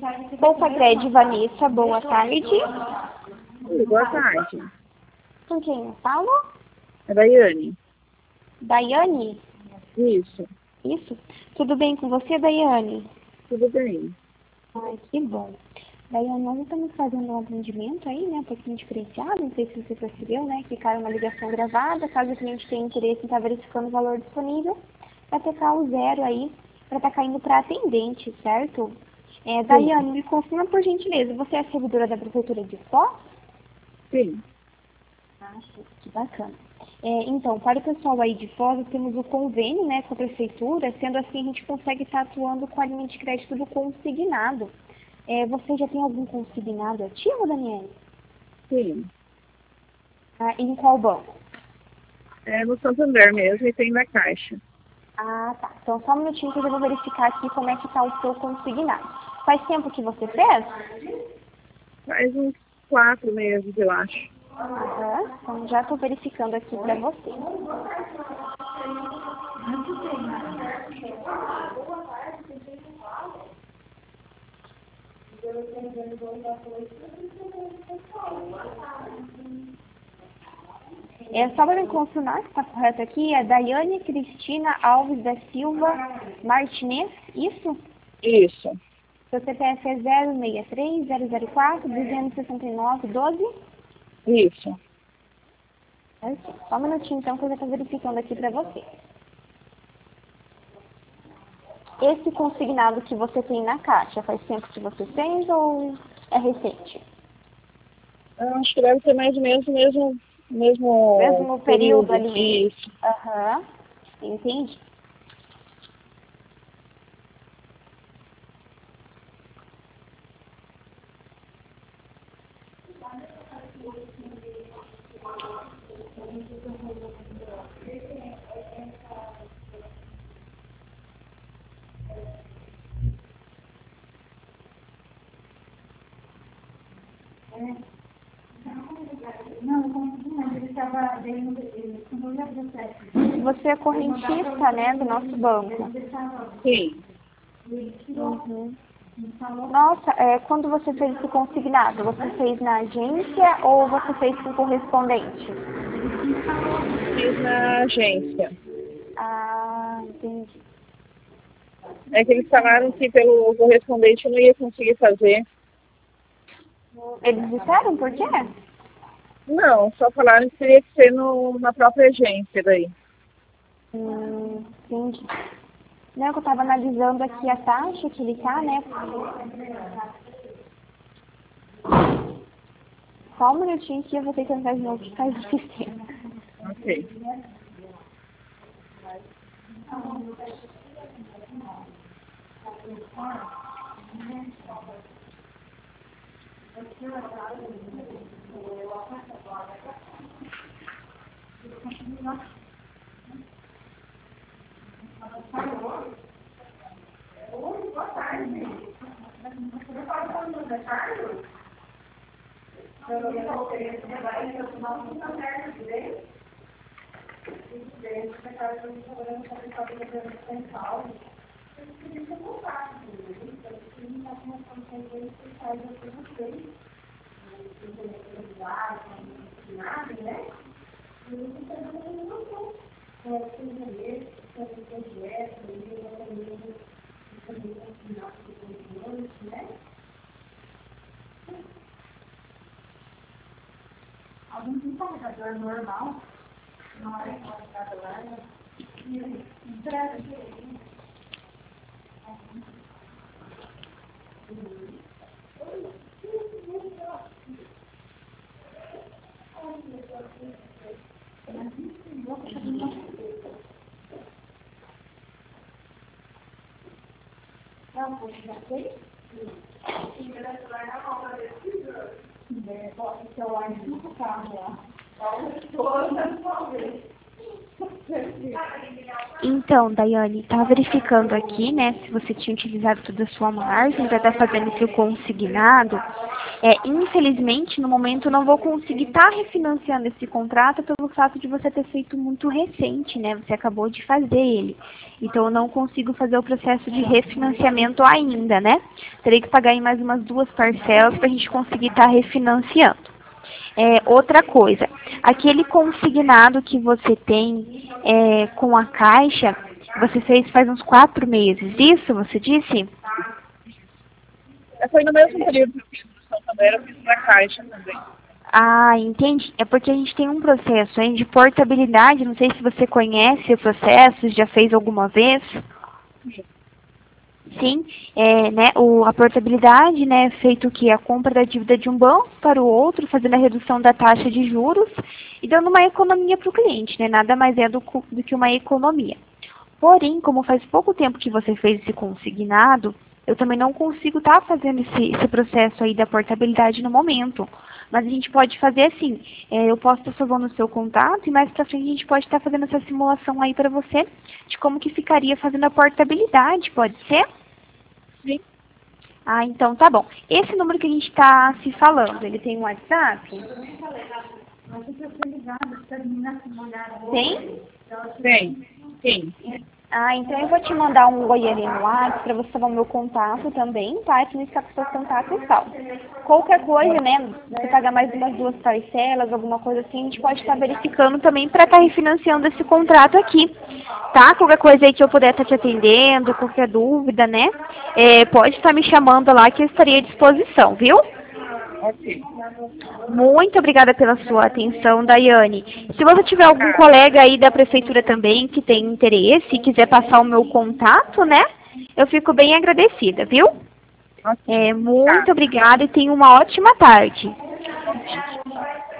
Bolsa Cred, Vanessa, boa tarde. Oi, boa tarde. Com quem eu falo? É Daiane. Daiane? Isso, Isso? Tudo bem com você, Daiane? tudo bem. Ai, que bom. Daiane, nós estamos fazendo um atendimento aí, né, um pouquinho diferenciado, não sei se você percebeu, né, que cai uma ligação gravada, caso o cliente tenha interesse em estar verificando o valor disponível, vai tocar o zero aí, para estar caindo para atendente, certo? Daiane, me confirma por gentileza, você é a servidora da Prefeitura de Foz? Sim. Ah, que bacana. Então, para o pessoal aí de Foz, nós temos o convênio, né, com a Prefeitura, sendo assim a gente consegue estar atuando com a linha de crédito do consignado. Você já tem algum consignado ativo, Daniele? Sim. Ah, em qual banco? É no Santander mesmo e tem na Caixa. Ah, tá. Então, só um minutinho que eu já vou verificar aqui como é que está o seu consignado. Faz tempo que você fez? Faz uns 4 meses, eu acho. Aham. Então, já estou verificando aqui para você. Só para me confirmar se está correto aqui, é Daiane Cristina Alves da Silva Martinez, isso? Isso, Seu CPF é 063-004-269-12? isso. Ok. Só um minutinho então que eu já estou verificando aqui para você. Esse consignado que você tem na caixa, faz tempo que você fez ou é recente? Eu acho que deve ter mais ou menos o mesmo Mesmo período período. ali? Isso. Aham, entendi. Você é correntista, né, do nosso banco? Sim. Uhum. Nossa, quando você fez esse consignado, você fez na agência ou você fez com correspondente? Fiz na agência. Ah, entendi. É que eles falaram que pelo correspondente eu não ia conseguir fazer. Eles disseram por quê? Não, só falaram que teria que ser na própria agência daí. Entendi. Não, que eu tava analisando aqui a taxa que ele tá, né? Só um minutinho que eu vou ter que entrar de novo que faz o sistema. Ok. Alguém tem carregador normal? Não é carregador. Não, poxa, já fez? Sim, mas vai na mão para ver se bota o celular no carro lá. Todas talvez. Então, Daiane, tá verificando aqui, né, se você tinha utilizado toda a sua margem para estar fazendo esse consignado. Infelizmente, no momento, eu não vou conseguir estar refinanciando esse contrato pelo fato de você ter feito muito recente, né? Você acabou de fazer ele. Então, eu não consigo fazer o processo de refinanciamento ainda, né? Terei que pagar em mais umas 2 parcelas para a gente conseguir estar refinanciando. Outra coisa, aquele consignado que você tem com a Caixa, você fez faz uns 4 meses, isso você disse? Foi no mesmo período que eu fiz no Santander, eu fiz na Caixa também. Ah, entendi. É porque a gente tem um processo aí de portabilidade, não sei se você conhece o processo, já fez alguma vez. Sim, né, a portabilidade, né, é feito que a compra da dívida de um banco para o outro, fazendo a redução da taxa de juros e dando uma economia para o cliente, né, nada mais é do que uma economia. Porém, como faz pouco tempo que você fez esse consignado, eu também não consigo estar fazendo esse processo aí da portabilidade no momento. Mas a gente pode fazer assim, eu posso estar salvando o seu contato e mais pra frente a gente pode estar fazendo essa simulação aí para você de como que ficaria fazendo a portabilidade, pode ser? Sim. Ah, então tá bom. Esse número que a gente está se falando, ele tem um WhatsApp? Tem? Tem. Sim. Ah, então eu vou te mandar um oi ali no WhatsApp para você salvar o meu contato também, tá? Que não está com seus contatos e tal. Qualquer coisa, né? Você pagar mais umas 2 parcelas, alguma coisa assim, a gente pode estar verificando também para estar refinanciando esse contrato aqui, tá? Qualquer coisa aí que eu puder estar te atendendo, qualquer dúvida, né? Pode estar me chamando lá que eu estarei à disposição, viu? Ok. Muito obrigada pela sua atenção, Daiane. Se você tiver algum colega aí da prefeitura também que tem interesse e quiser passar o meu contato, né? Eu fico bem agradecida, viu? Ok. Muito obrigada e tenha uma ótima tarde. Tá.